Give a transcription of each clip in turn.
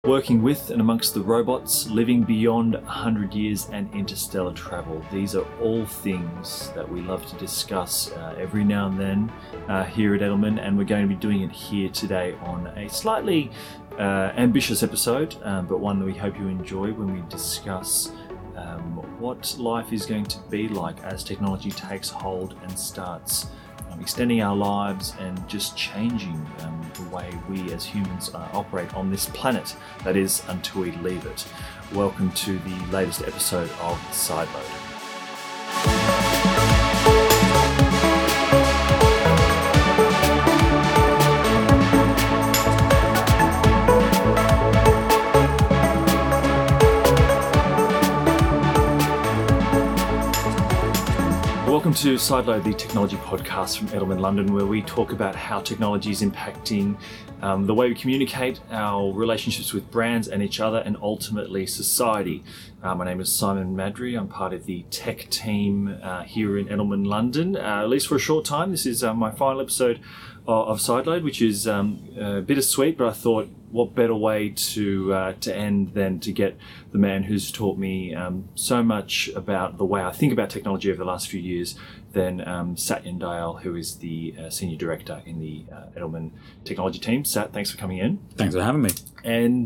working with and amongst the robots, living beyond 100 years and interstellar travel. These are all things that we love to discuss every now and then here at Edelman, and we're going to be doing it here today on a slightly ambitious episode, but one that we hope you enjoy when we discuss what life is going to be like as technology takes hold and starts extending our lives and just changing the way we as humans operate on this planet, that is, until we leave it. Welcome to the latest episode of Sideload. Welcome to Sideload, the technology podcast from Edelman London, where we talk about how technology is impacting the way we communicate, our relationships with brands and each other, and ultimately society. My name is Simon Madry. I'm part of the tech team here in Edelman London, at least for a short time. This is my final episode of Sideload, which is bittersweet, but I thought, what better way to end than to get the man who's taught me so much about the way I think about technology over the last few years than Satya Dayal, who is the Senior Director in the Edelman Technology team. Sat, thanks for coming in. Thanks for having me. And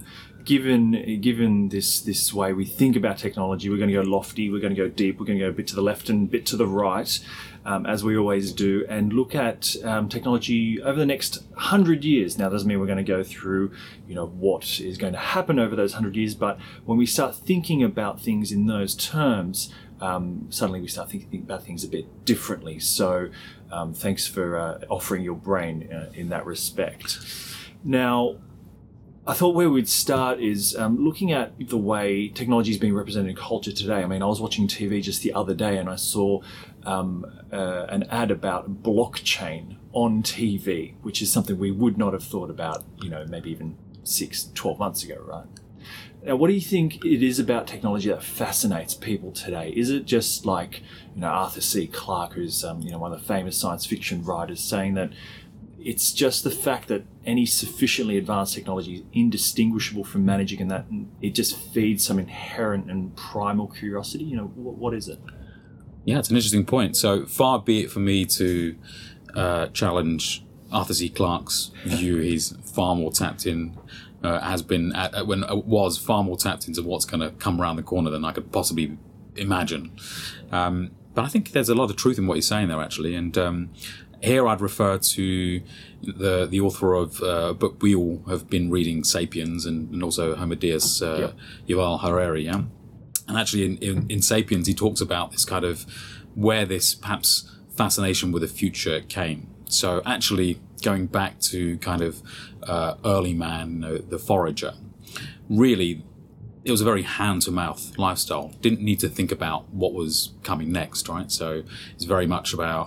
given this way we think about technology, we're going to go lofty, we're going to go deep, we're going to go a bit to the left and a bit to the right, as we always do, and look at technology over the next 100 years. Now, it doesn't mean we're going to go through, what is going to happen over those 100 years, but when we start thinking about things in those terms, suddenly we start thinking about things a bit differently. So thanks for offering your brain in that respect. Now, I thought where we'd start is looking at the way technology is being represented in culture today. I mean, I was watching TV just the other day and I saw an ad about blockchain on TV, which is something we would not have thought about, maybe even 12 months ago, right? Now, what do you think it is about technology that fascinates people today? Is it just like, Arthur C. Clarke, who's one of the famous science fiction writers, saying that it's just the fact that any sufficiently advanced technology is indistinguishable from managing, and that it just feeds some inherent and primal curiosity? What is it? Yeah, it's an interesting point. So far be it for me to challenge Arthur C. Clarke's view. He's far more tapped in, was far more tapped into what's going to come around the corner than I could possibly imagine. But I think there's a lot of truth in what he's saying there, actually. And here I'd refer to the author of a book we all have been reading, Sapiens, and also Homo Deus, Yuval Harari, yeah? And actually in Sapiens, he talks about this kind of where this perhaps fascination with the future came. So actually going back to kind of early man, the forager, really it was a very hand-to-mouth lifestyle. Didn't need to think about what was coming next, right? So it's very much about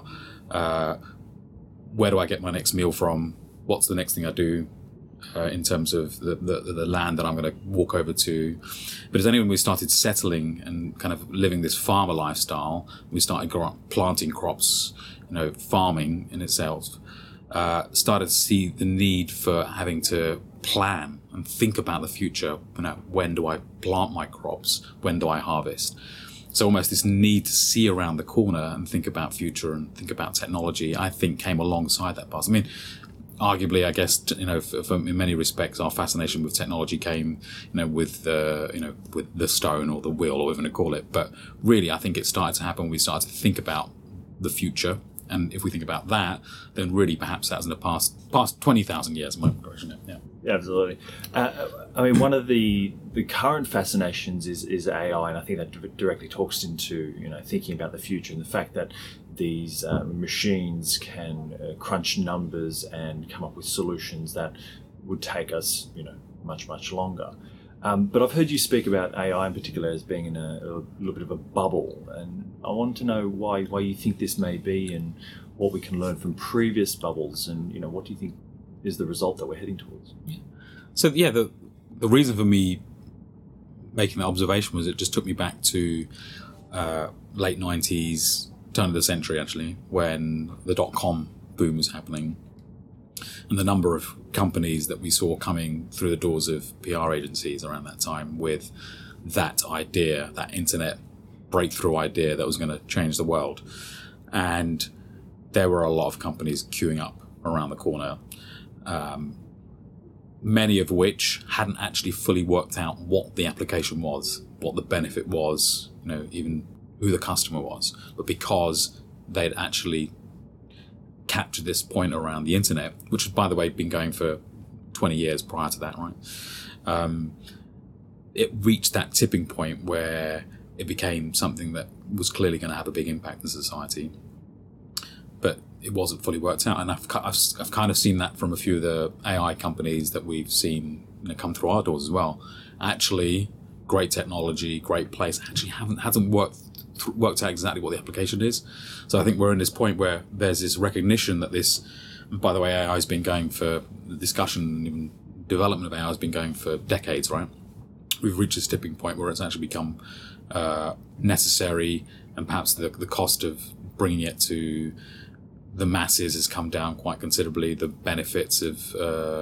where do I get my next meal from? What's the next thing I do in terms of the land that I'm going to walk over to? But as when we started settling and kind of living this farmer lifestyle, we started planting crops, farming in itself, started to see the need for having to plan and think about the future. When do I plant my crops? When do I harvest? So almost this need to see around the corner and think about future and think about technology, I think, came alongside that part. I mean, arguably, I guess, in many respects, our fascination with technology came, with the stone or the wheel, or whatever you call it. But really, I think it started to happen when we started to think about the future. And if we think about that, then really perhaps that's in the past 20,000 years. Yeah. Absolutely. I mean, one of the current fascinations is AI, and I think that directly talks into thinking about the future and the fact that these machines can crunch numbers and come up with solutions that would take us much longer. But I've heard you speak about AI in particular as being in a little bit of a bubble, and I want to know why you think this may be and what we can learn from previous bubbles, and what do you think is the result that we're heading towards? So the reason for me making that observation was it just took me back to late 90s, turn of the century actually, when the dot-com boom was happening. And the number of companies that we saw coming through the doors of PR agencies around that time with that idea, that internet breakthrough idea that was going to change the world. And there were a lot of companies queuing up around the corner, many of which hadn't actually fully worked out what the application was, what the benefit was, even who the customer was. But because they'd actually captured this point around the internet, which had, by the way, been going for 20 years prior to that, right? It reached that tipping point where it became something that was clearly going to have a big impact in society. But it wasn't fully worked out. And I've kind of seen that from a few of the AI companies that we've seen come through our doors as well. Actually, great technology, great place, actually hasn't worked out exactly what the application is. So I think we're in this point where there's this recognition that this, by the way, AI has been going for, the discussion and even development of AI has been going for decades, right? We've reached this tipping point where it's actually become necessary, and perhaps the cost of bringing it to the masses has come down quite considerably. The benefits of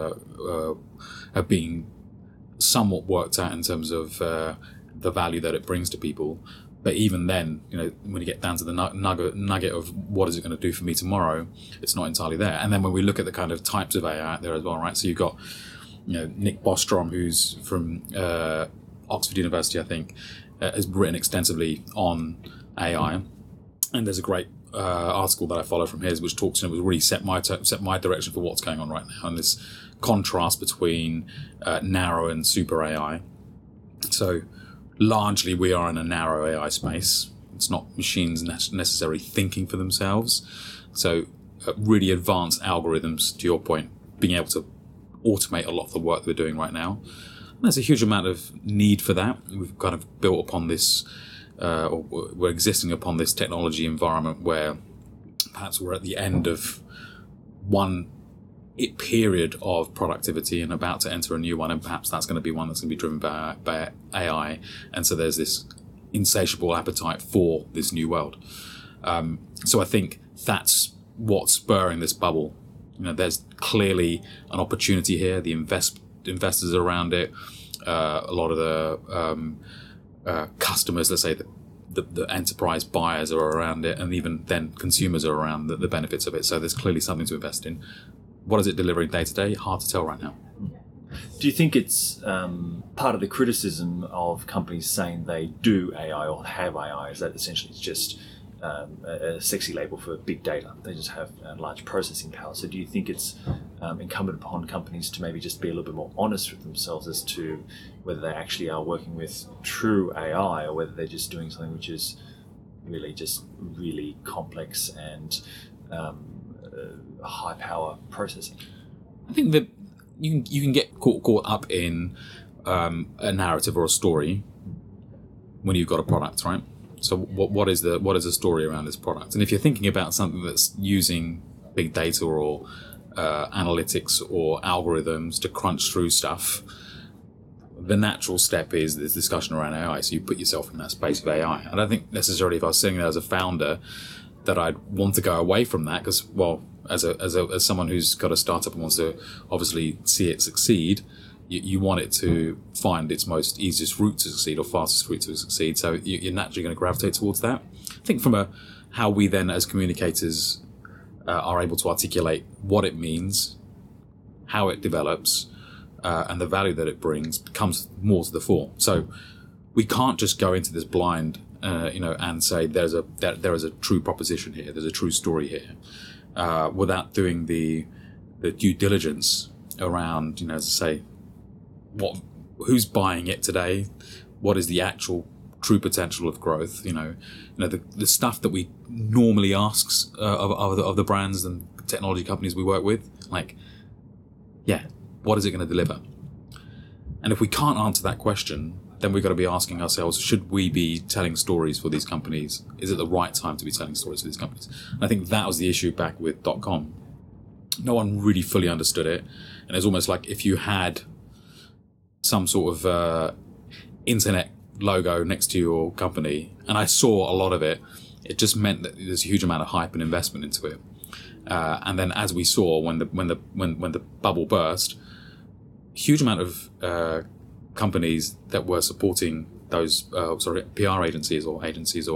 being somewhat worked out in terms of the value that it brings to people. But even then, when you get down to the nugget of what is it going to do for me tomorrow, it's not entirely there. And then when we look at the kind of types of AI out there as well, right? So you've got, Nick Bostrom, who's from Oxford University, I think, has written extensively on AI. And there's a great article that I follow from his, which talks, was really set my direction for what's going on right now, and this contrast between narrow and super AI. So largely we are in a narrow AI space. It's not machines necessarily thinking for themselves. So really advanced algorithms, to your point, being able to automate a lot of the work that we're doing right now. And there's a huge amount of need for that. We've kind of built upon this, or we're existing upon this technology environment where perhaps we're at the end of one period of productivity and about to enter a new one, and perhaps that's going to be one that's going to be driven by AI. And so there's this insatiable appetite for this new world. So I think that's what's spurring this bubble. There's clearly an opportunity here. The investors around it, a lot of the customers, let's say the enterprise buyers are around it, and even then consumers are around the benefits of it. So there's clearly something to invest in. What is it delivering day to day? Hard to tell right now. Do you think it's part of the criticism of companies saying they do AI or have AI is that essentially it's just a sexy label for big data? They just have large processing power. So do you think it's incumbent upon companies to maybe just be a little bit more honest with themselves as to whether they actually are working with true AI or whether they're just doing something which is really just really complex and high power processing? I think that you can get caught up in a narrative or a story when you've got a product, right? So what is the story around this product? And if you're thinking about something that's using big data or analytics or algorithms to crunch through stuff, the natural step is this discussion around AI. So you put yourself in that space of AI. I don't think necessarily if I was sitting there as a founder that I'd want to go away from that, because, well, as someone who's got a startup and wants to obviously see it succeed, you want it to find its most easiest route to succeed or fastest route to succeed. So you're naturally going to gravitate towards that. I think from how we then as communicators are able to articulate what it means, how it develops, and the value that it brings comes more to the fore. So we can't just go into this blind, and say there is a true proposition here, there's a true story here, without doing the due diligence around, as I say, who's buying it today, what is the actual true potential of growth, the stuff that we normally ask of the brands and technology companies we work with, what is it going to deliver? And if we can't answer that question, then we've got to be asking ourselves, should we be telling stories for these companies? Is it the right time to be telling stories for these companies? And I think that was the issue back with .com. No one really fully understood it. And it's almost like if you had some sort of internet logo next to your company, and I saw a lot of it, it just meant that there's a huge amount of hype and investment into it. And then, as we saw when the bubble burst, huge amount of companies that were supporting those PR agencies or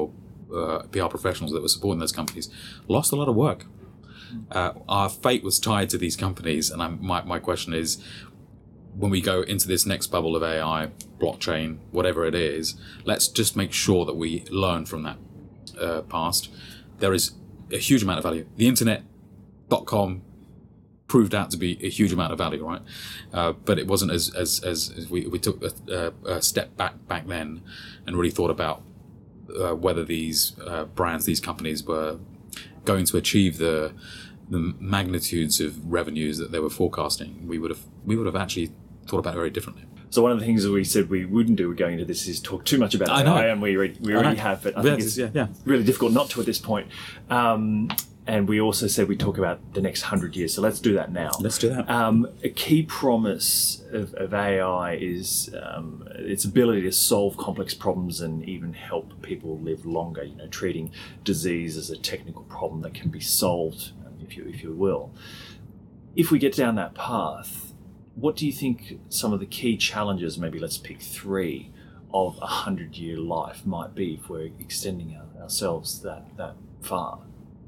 PR professionals that were supporting those companies lost a lot of work. Our fate was tied to these companies, and my question is, when we go into this next bubble of AI, blockchain, whatever it is, let's just make sure that we learn from that past. There is a huge amount of value. The internet.com proved out to be a huge amount of value, right? But it wasn't as we took a step back then and really thought about whether these brands, these companies were going to achieve the magnitudes of revenues that they were forecasting. We would have actually thought about it very differently. So one of the things that we said we wouldn't do going into this is talk too much about AI, and we already have, but I think it's really difficult not to at this point. And we also said we talk about the next 100 years, so let's do that now. Let's do that. A key promise of AI is its ability to solve complex problems and even help people live longer. You know, treating disease as a technical problem that can be solved, if you will. If we get down that path, what do you think some of the key challenges, maybe let's pick 3, of a 100-year life might be if we're extending ourselves that far?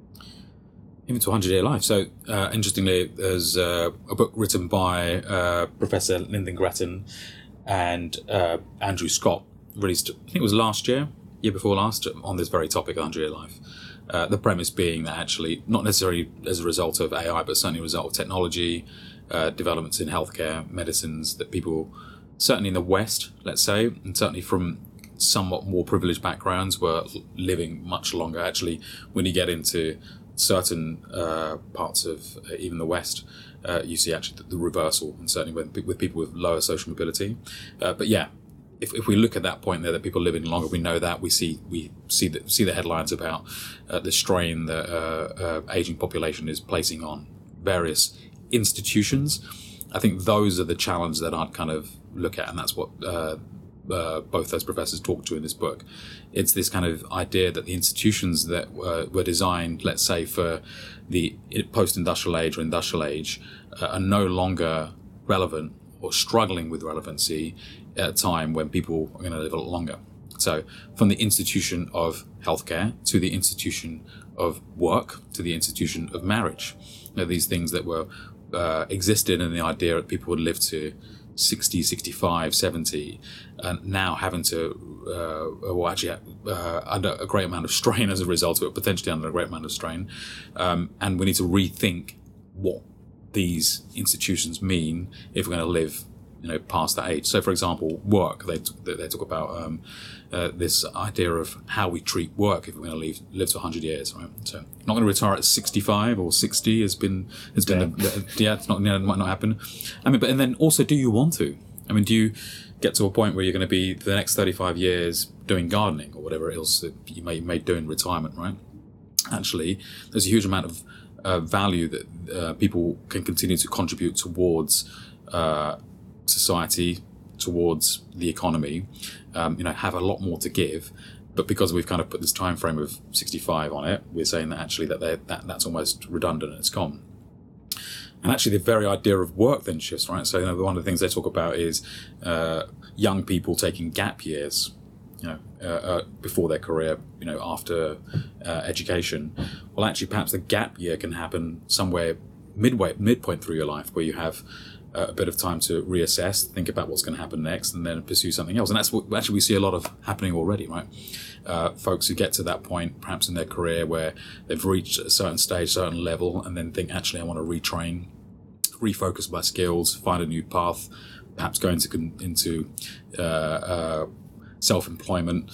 Even to 100-year life. So, interestingly, there's a book written by Professor Lyndon Gratton and Andrew Scott, released, I think it was year before last, on this very topic, 100-year life. The premise being that actually, not necessarily as a result of AI, but certainly a result of technology, developments in healthcare, medicines, that people, certainly in the West, let's say, and certainly from somewhat more privileged backgrounds, were living much longer. Actually, when you get into certain parts of even the West, you see actually the reversal, and certainly with people with lower social mobility. But yeah, if we look at that point there, that people living longer, we know that we see the headlines about the strain that aging population is placing on various institutions. I think those are the challenges that I'd kind of look at, and that's what both those professors talk to in this book. It's this kind of idea that the institutions that were designed, let's say, for the post-industrial age or industrial age, are no longer relevant or struggling with relevancy at a time when people are going to live a lot longer. So from the institution of healthcare to the institution of work to the institution of marriage, these things that were existed in the idea that people would live to 60, 65, 70, and now having to, under a great amount of strain as a result of it, potentially under a great amount of strain. And we need to rethink what these institutions mean if we're going to live, past that age. So, for example, work, they talk about this idea of how we treat work if we're going to live to 100 years, right? So, not going to retire at 65 or 60 it's not, might not happen. I mean, and then also, do you want to? I mean, do you get to a point where you're going to be for the next 35 years doing gardening or whatever else that you may do in retirement, right? Actually, there's a huge amount of value that people can continue to contribute towards society, towards the economy, have a lot more to give, but because we've kind of put this time frame of 65 on it, we're saying that actually that's almost redundant and it's gone. And actually the very idea of work then shifts, right? So one of the things they talk about is young people taking gap years, before their career, after education. Well, actually perhaps the gap year can happen somewhere midpoint through your life, where you have a bit of time to reassess, think about what's going to happen next, and then pursue something else. And that's what actually we see a lot of happening already, right? Folks who get to that point, perhaps in their career, where they've reached a certain stage, certain level, and then think, actually, I want to retrain, refocus my skills, find a new path, perhaps go into self-employment,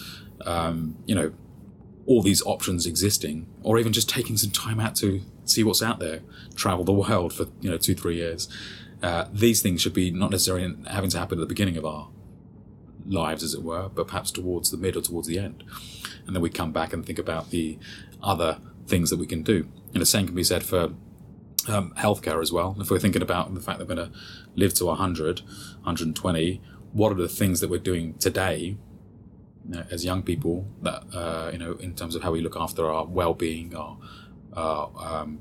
all these options existing, or even just taking some time out to see what's out there, travel the world for 2-3 years. These things should be not necessarily having to happen at the beginning of our lives, as it were, but perhaps towards the mid or towards the end. And then we come back and think about the other things that we can do. And the same can be said for healthcare as well. If we're thinking about the fact that we're going to live to 100, 120, what are the things that we're doing today as young people that, in terms of how we look after our well-being, our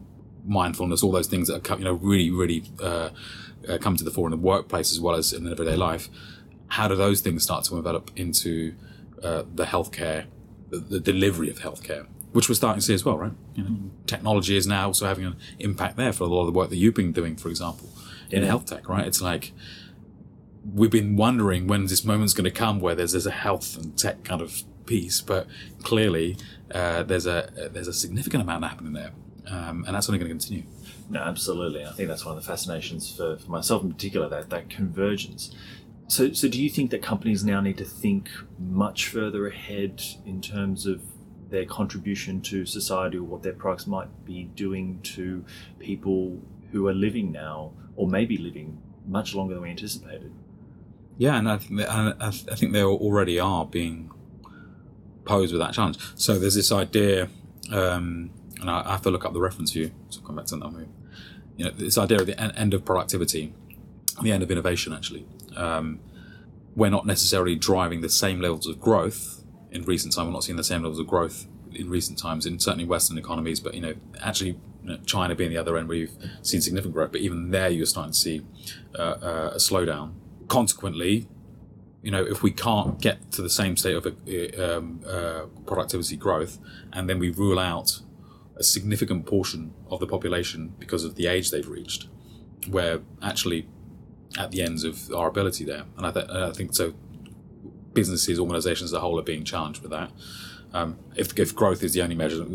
mindfulness, all those things that are, really come to the fore in the workplace as well as in everyday life. How do those things start to develop into the healthcare, the delivery of healthcare, which we're starting to see as well, right? Technology is now also having an impact there for a lot of the work that you've been doing, for example, in health tech, right? It's like we've been wondering when this moment's going to come where there's a health and tech kind of piece, but clearly there's a significant amount happening there, and that's only going to continue. No, absolutely. I think that's one of the fascinations for myself in particular, that convergence. So do you think that companies now need to think much further ahead in terms of their contribution to society, or what their products might be doing to people who are living now, or maybe living much longer than we anticipated? Yeah, and I think they already are being posed with that challenge. So there's this idea, and I have to look up the reference for you, so I'll come back to that. This idea of the end of productivity, the end of innovation, actually. We're not necessarily driving the same levels of growth in recent time. We're not seeing the same levels of growth in recent times in certainly Western economies, but actually China being the other end where you've seen significant growth, but even there you're starting to see a slowdown. Consequently, if we can't get to the same state of productivity growth, and then we rule out a significant portion of the population because of the age they've reached, we're actually at the ends of our ability there. And I think so. Businesses, organisations as a whole are being challenged with that. If growth is the only measure,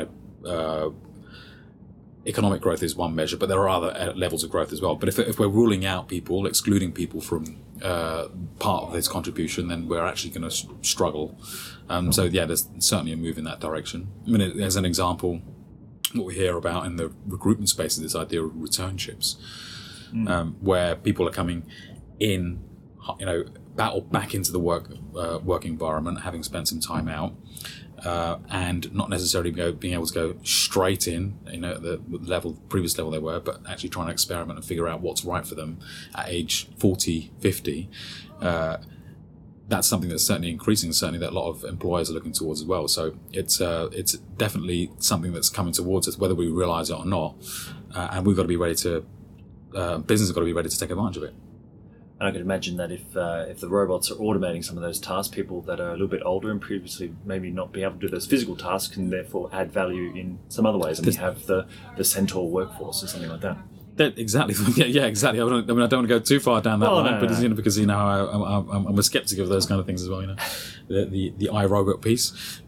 economic growth is one measure, but there are other levels of growth as well. But if we're ruling out people, excluding people from part of this contribution, then we're actually going to struggle. So yeah, there's certainly a move in that direction. I mean, as an example, what we hear about in the recruitment space is this idea of returnships, where people are coming in, back into the work environment, having spent some time out, and not necessarily being able to go straight in, at the previous level they were, but actually trying to experiment and figure out what's right for them at age 40, 50. That's something that's certainly increasing, certainly that a lot of employers are looking towards as well. So it's definitely something that's coming towards us, whether we realise it or not, and we've got to be ready to, business has got to be ready to take advantage of it. And I could imagine that if the robots are automating some of those tasks, people that are a little bit older and previously maybe not be able to do those physical tasks can therefore add value in some other ways. And we have the centaur workforce or something like that. Exactly. Yeah, exactly. I don't want to go too far down that line, but because I'm a skeptic of those kind of things as well. The iRobot piece,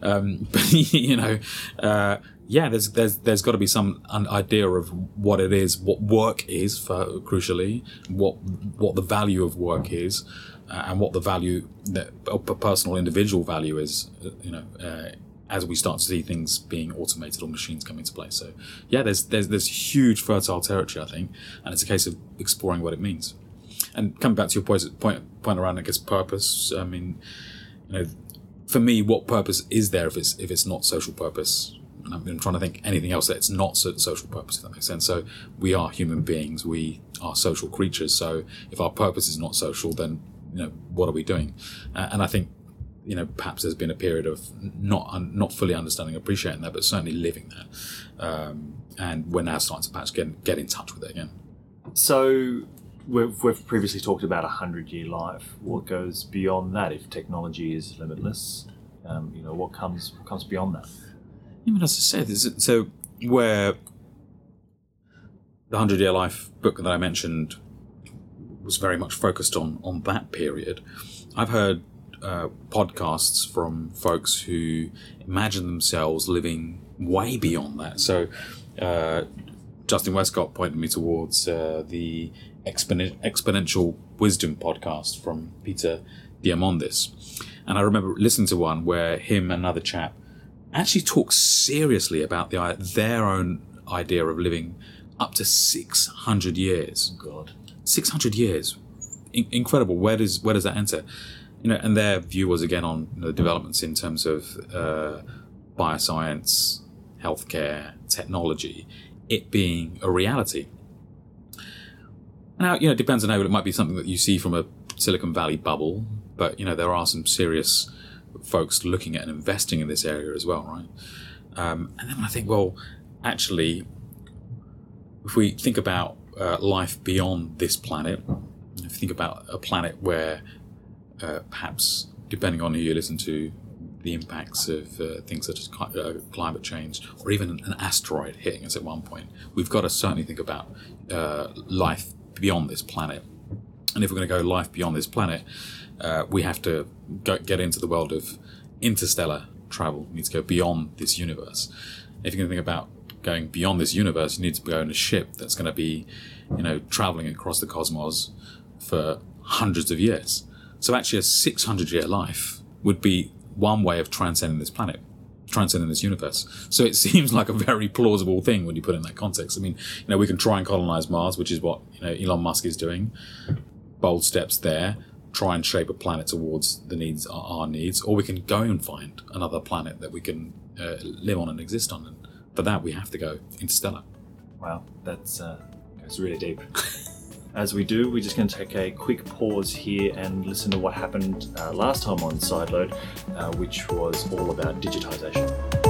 yeah, there's got to be some idea of what it is, what work is, crucially, what the value of work is, and what the value, personal individual value is, as we start to see things being automated or machines come into play. So yeah, there's huge fertile territory, I think, and it's a case of exploring what it means. And coming back to your point around, I guess, purpose. I mean, for me, what purpose is there if it's not social purpose? And I'm trying to think anything else that it's not social purpose, if that makes sense. So we are human beings, we are social creatures. So if our purpose is not social, then what are we doing? And I think perhaps there's been a period of not fully understanding, appreciating that, but certainly living that. And we're now starting to perhaps get in touch with it again. So we've previously talked about 100-year life. What goes beyond that if technology is limitless? What comes beyond that? As I said, so where the 100-Year Life book that I mentioned was very much focused on that period, I've heard podcasts from folks who imagine themselves living way beyond that. So Justin Westcott pointed me towards the Exponential Wisdom podcast from Peter Diamandis. And I remember listening to one where him and another chap actually talk seriously about their own idea of living up to 600 years. Oh God, 600 years, incredible. Where does that enter? And their view was again on the developments in terms of bioscience, healthcare, technology, it being a reality. Now, it depends on how it might be something that you see from a Silicon Valley bubble, but there are some serious folks looking at and investing in this area as well, right? And then I think, well, actually, if we think about life beyond this planet, if you think about a planet where perhaps, depending on who you listen to, the impacts of things such as climate change, or even an asteroid hitting us at one point, we've got to certainly think about life beyond this planet. And if we're going to go life beyond this planet, we have to get into the world of interstellar travel. We need to go beyond this universe. If you're going to think about going beyond this universe, you need to go in a ship that's going to be, traveling across the cosmos for hundreds of years. So actually a 600-year life would be one way of transcending this planet, transcending this universe. So it seems like a very plausible thing when you put it in that context. I mean, we can try and colonize Mars, which is what Elon Musk is doing. Bold steps there. Try and shape a planet towards our needs, or we can go and find another planet that we can live on and exist on. And for that, we have to go interstellar. Wow, that's really deep. As we do, we're just going to take a quick pause here and listen to what happened last time on Sideload, which was all about digitization.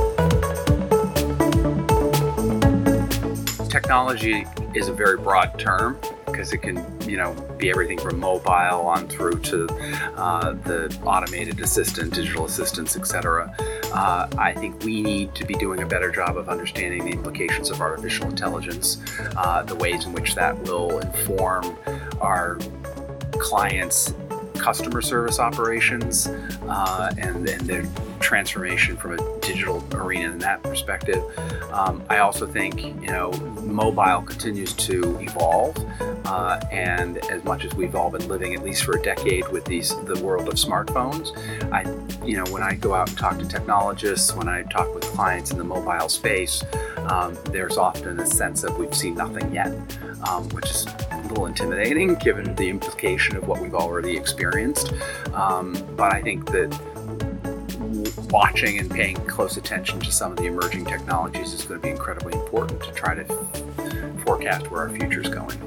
Technology is a very broad term because it can, be everything from mobile on through to the automated assistant, digital assistants, etc. I think we need to be doing a better job of understanding the implications of artificial intelligence, the ways in which that will inform our clients' customer service operations, and their transformation from a digital arena in that perspective. I also think, mobile continues to evolve, and as much as we've all been living at least for a decade with the world of smartphones, when I go out and talk to technologists, when I talk with clients in the mobile space, there's often a sense of we've seen nothing yet, which is a little intimidating given the implication of what we've already experienced. But I think that watching and paying close attention to some of the emerging technologies is going to be incredibly important to try to forecast where our future is going.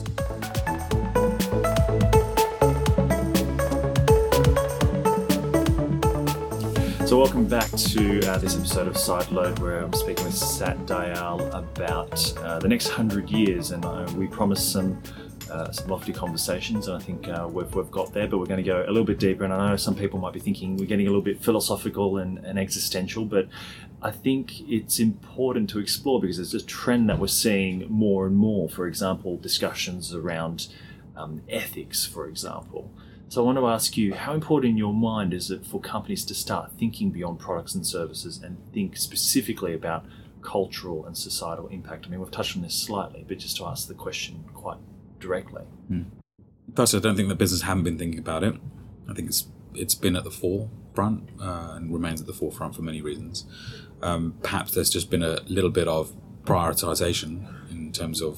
So welcome back to this episode of Sideload, where I'm speaking with Sat Dayal about the next 100 years, and we promised some lofty conversations, and I think we've got there, but we're going to go a little bit deeper. And I know some people might be thinking we're getting a little bit philosophical and existential, but I think it's important to explore because there's a trend that we're seeing more and more. For example, discussions around ethics, for example. So I want to ask you, how important in your mind is it for companies to start thinking beyond products and services and think specifically about cultural and societal impact? I mean, we've touched on this slightly, but just to ask the question quite directly. Personally, I don't think the business haven't been thinking about it. I think it's been at the forefront and remains at the forefront for many reasons. Perhaps there's just been a little bit of prioritization in terms of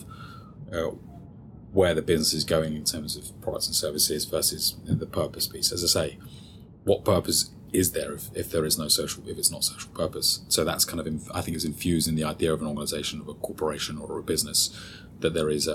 where the business is going in terms of products and services versus the purpose piece. As I say, what purpose is there if there is no if it's not social purpose? So that's kind of, I think, is infused in the idea of an organization, of a corporation or a business, that there is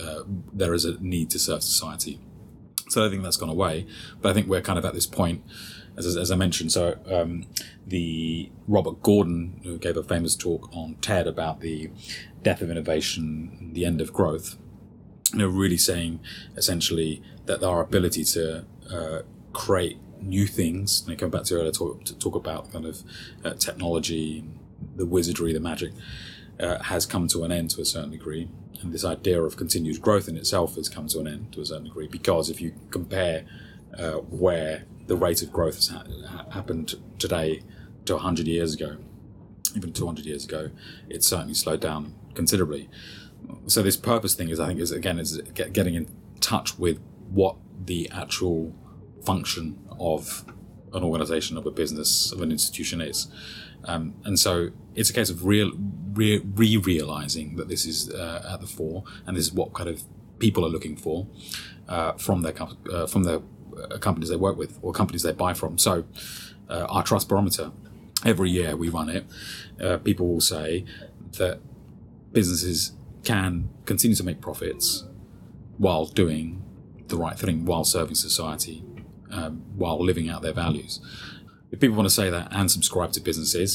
a need to serve society. So I think that's gone away, but I think we're kind of at this point, as I mentioned. So the Robert Gordon, who gave a famous talk on TED about the death of innovation, the end of growth, really saying essentially that our ability to create new things, and I come back to earlier to talk about kind of technology, the wizardry, the magic, has come to an end to a certain degree. And this idea of continued growth in itself has come to an end to a certain degree, because if you compare where the rate of growth has happened today to 100 years ago, even 200 years ago, it's certainly slowed down considerably. So this purpose thing is getting in touch with what the actual function of an organization, of a business, of an institution is. And so it's a case of realizing that this is at the fore, and this is what kind of people are looking for from the companies they work with or companies they buy from. So our trust barometer, every year we run it, people will say that businesses can continue to make profits while doing the right thing, while serving society, while living out their values. If people want to say that and subscribe to businesses,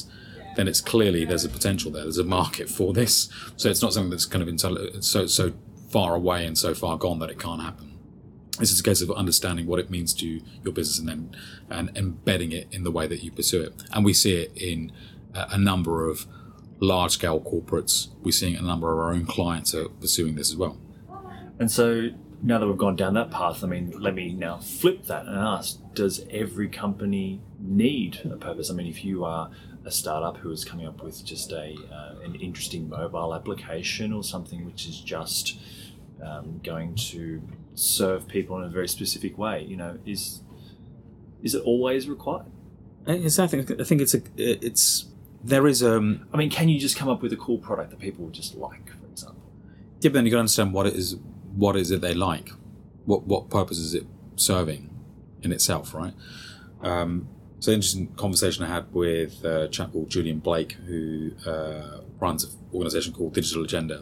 then it's clearly there's a potential there. There's a market for this. So it's not something that's kind of so far away and so far gone that it can't happen. This is a case of understanding what it means to your business and embedding it in the way that you pursue it. And we see it in a number of large-scale corporates. We're seeing a number of our own clients are pursuing this as well. And so now that we've gone down that path, I mean, let me now flip that and ask, does every company need a purpose? I mean, if you are a startup who is coming up with just an interesting mobile application or something which is just going to serve people in a very specific way, you know, is it always required? Exactly. I think there is I mean, can you just come up with a cool product that people would just like, for example? Yeah, but then you got to understand what is it they like, what purpose is it serving in itself, right? So interesting conversation I had with a chap called Julian Blake, who runs an organisation called Digital Agenda.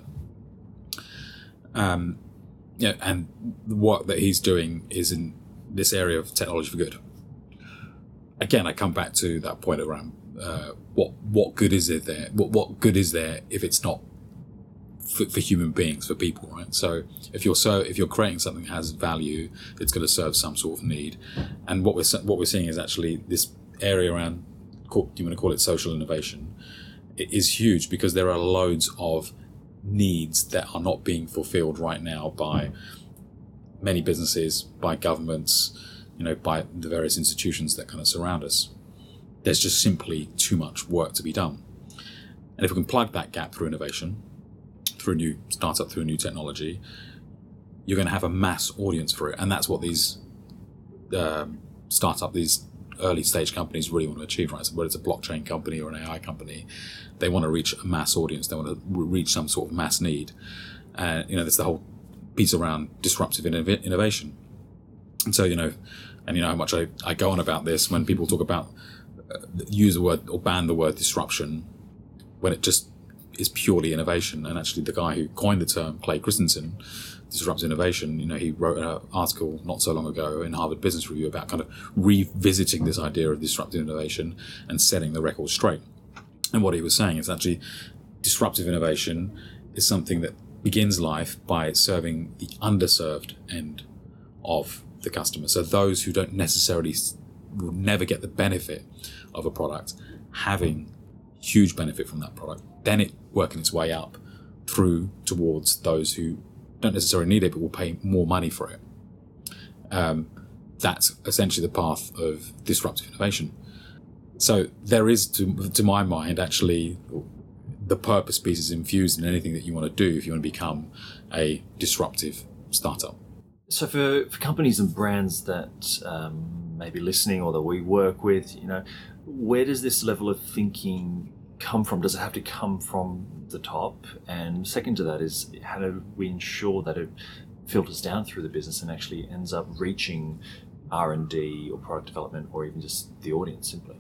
Yeah, and the work that he's doing is in this area of technology for good. Again, I come back to that point around what good is it there? What good is there if it's not for human beings, for people, right? So if you're creating something that has value, it's going to serve some sort of need. And what we're seeing is actually this area around, do you want to call it social innovation? It is huge because there are loads of needs that are not being fulfilled right now by many businesses, by governments, you know, by the various institutions that kind of surround us. There's just simply too much work to be done. And if we can plug that gap through innovation, through a new startup, through a new technology, you're going to have a mass audience for it. And that's what these these early stage companies really want to achieve, right? So whether it's a blockchain company or an AI company, they want to reach a mass audience. They want to reach some sort of mass need. And, you know, there's the whole piece around disruptive innovation. And so, you know how much I go on about this when people talk about use the word or ban the word disruption when it just is purely innovation. And actually the guy who coined the term, Clay Christensen, disruptive innovation, you know, he wrote an article not so long ago in Harvard Business Review about kind of revisiting this idea of disruptive innovation and setting the record straight. And what he was saying is actually disruptive innovation is something that begins life by serving the underserved end of the customer. So those who don't necessarily will never get the benefit of a product, having huge benefit from that product, then it working its way up through towards those who don't necessarily need it but will pay more money for it. That's essentially the path of disruptive innovation. So there is, to my mind, actually the purpose piece is infused in anything that you want to do if you want to become a disruptive startup. So for companies and brands that may be listening or that we work with, you know, where does this level of thinking come from? Does it have to come from the top? And second to that is, how do we ensure that it filters down through the business and actually ends up reaching R&D or product development or even just the audience simply?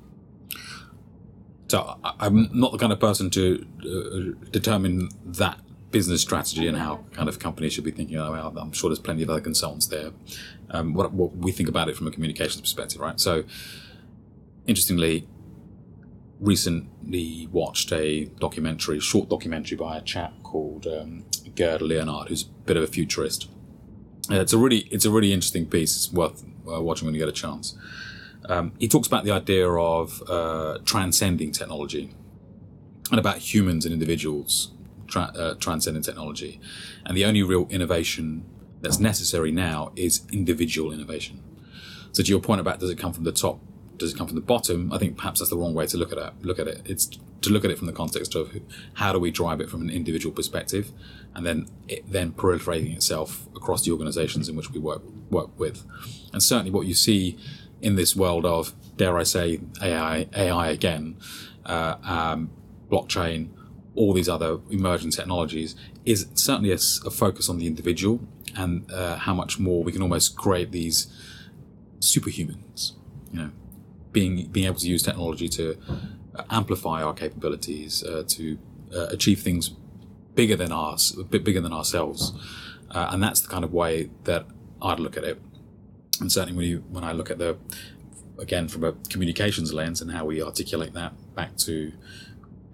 So I'm not the kind of person to determine that business strategy and how kind of companies should be thinking about. I'm sure there's plenty of other consultants there. What we think about it from a communications perspective, right? So interestingly, recently watched a short documentary by a chap called Gerd Leonhard, who's a bit of a futurist. It's a really interesting piece. It's worth watching when you get a chance. He talks about the idea of transcending technology and about humans and individuals transcending technology. And the only real innovation that's necessary now is individual innovation. So to your point about does it come from the top, does it come from the bottom? I think perhaps that's the wrong way to look at it. It's to look at it from the context of how do we drive it from an individual perspective, and then proliferating itself across the organizations in which we work with. And certainly what you see in this world of, dare I say, AI again, blockchain, all these other emerging technologies, is certainly a focus on the individual and how much more we can almost create these superhumans, you know, being able to use technology to amplify our capabilities, to achieve things bigger than ourselves, and that's the kind of way that I'd look at it. And certainly when I look at again from a communications lens and how we articulate that back to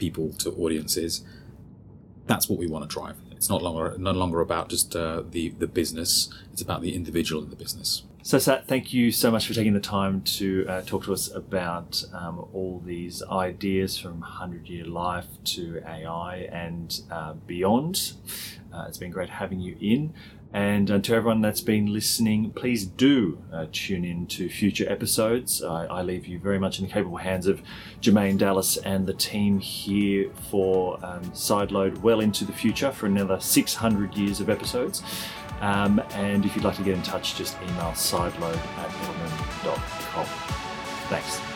people to audiences. That's what we want to drive. It's no longer about just the business. It's about the individual in the business. So Sat, thank you so much for taking the time to talk to us about all these ideas from 100-Year Life to AI and beyond. It's been great having you in. And to everyone that's been listening, please do tune in to future episodes. I leave you very much in the capable hands of Jermaine Dallas and the team here for Sideload well into the future for another 600 years of episodes. And if you'd like to get in touch, just email sideload@edelman.com. Thanks.